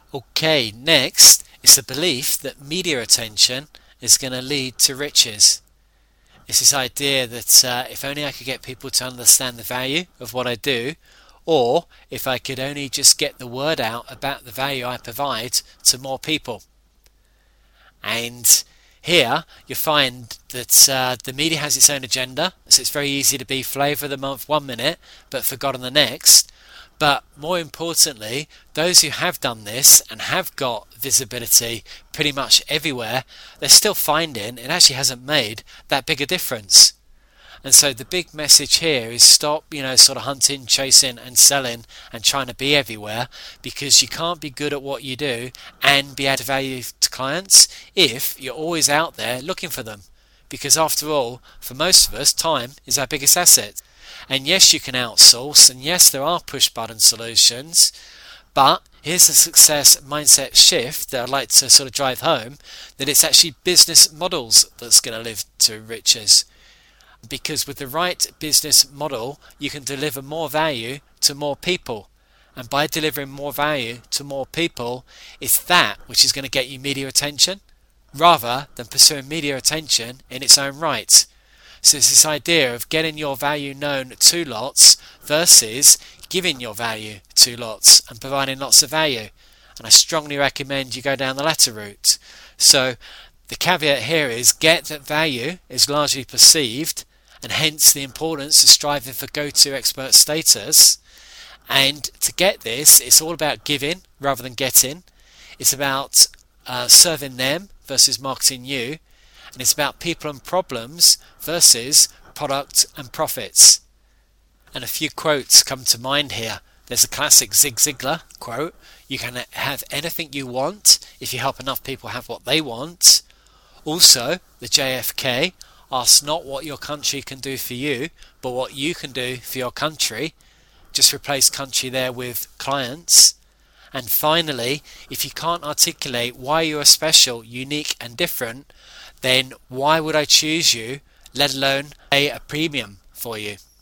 Okay, next is the belief that media attention is going to lead to riches. It's this idea that if only I could get people to understand the value of what I do, or if I could only just get the word out about the value I provide to more people. And here you find that the media has its own agenda, so it's very easy to be flavour of the month 1 minute, but forgotten the next. But more importantly, those who have done this and have got visibility pretty much everywhere, they're still finding it actually hasn't made that big a difference. And so the big message here is stop, sort of hunting, chasing and selling and trying to be everywhere, because you can't be good at what you do and be added value to clients if you're always out there looking for them. Because after all, for most of us, time is our biggest asset. And yes, you can outsource, and yes, there are push button solutions, but here's a success mindset shift that I'd like to sort of drive home, that it's actually business models that's going to live to riches. Because with the right business model, you can deliver more value to more people. And by delivering more value to more people, it's that which is going to get you media attention, rather than pursuing media attention in its own right. So it's this idea of getting your value known to lots versus giving your value to lots and providing lots of value. And I strongly recommend you go down the latter route. So the caveat here is get that value is largely perceived, and hence the importance of striving for go-to expert status. And to get this, it's all about giving rather than getting. It's about serving them versus marketing you. And it's about people and problems versus product and profits. And a few quotes come to mind here. There's a classic Zig Ziglar quote: you can have anything you want if you help enough people have what they want. Also, the JFK: ask not what your country can do for you, but what you can do for your country. Just replace country there with clients. And finally, if you can't articulate why you are special, unique and different, then why would I choose you, let alone pay a premium for you?